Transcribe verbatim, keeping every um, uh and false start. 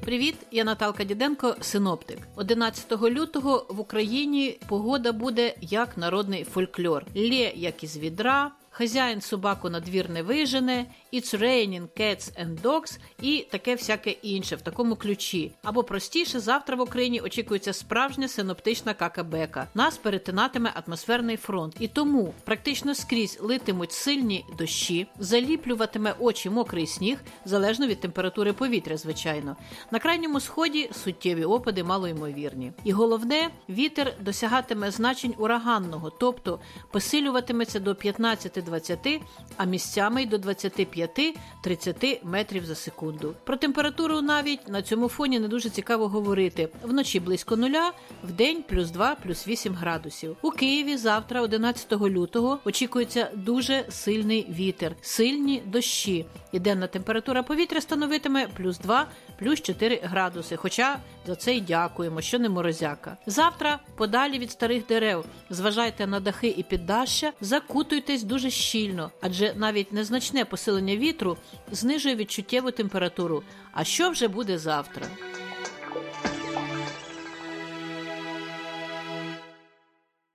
Привіт, я Наталка Діденко, синоптик. одинадцятого лютого в Україні погода буде як народний фольклор. Лє, як із відра, хазяїн собаку на двір не вижене, it's raining cats and dogs і таке всяке інше в такому ключі. Або простіше, завтра в Україні очікується справжня синоптична какабека. Нас перетинатиме атмосферний фронт. І тому практично скрізь литимуть сильні дощі, заліплюватиме очі мокрий сніг, залежно від температури повітря, звичайно. На крайньому сході суттєві опади малоймовірні. І головне, вітер досягатиме значень ураганного, тобто посилюватиметься до п'ятнадцять-двадцять, а місцями й до двадцять п'ять-тридцять метрів за секунду. Про температуру навіть на цьому фоні не дуже цікаво говорити. Вночі близько нуля, вдень плюс два, плюс вісім градусів. У Києві завтра, одинадцятого лютого, очікується дуже сильний вітер, сильні дощі. І денна температура повітря становитиме плюс два, плюс чотири градуси. Хоча за це й дякуємо, що не морозяка. Завтра подалі від старих дерев. Зважайте на дахи і піддашшя, закутуйтесь дуже щільно, адже навіть незначне посилення вітру знижує відчуттєву температуру. А що вже буде завтра?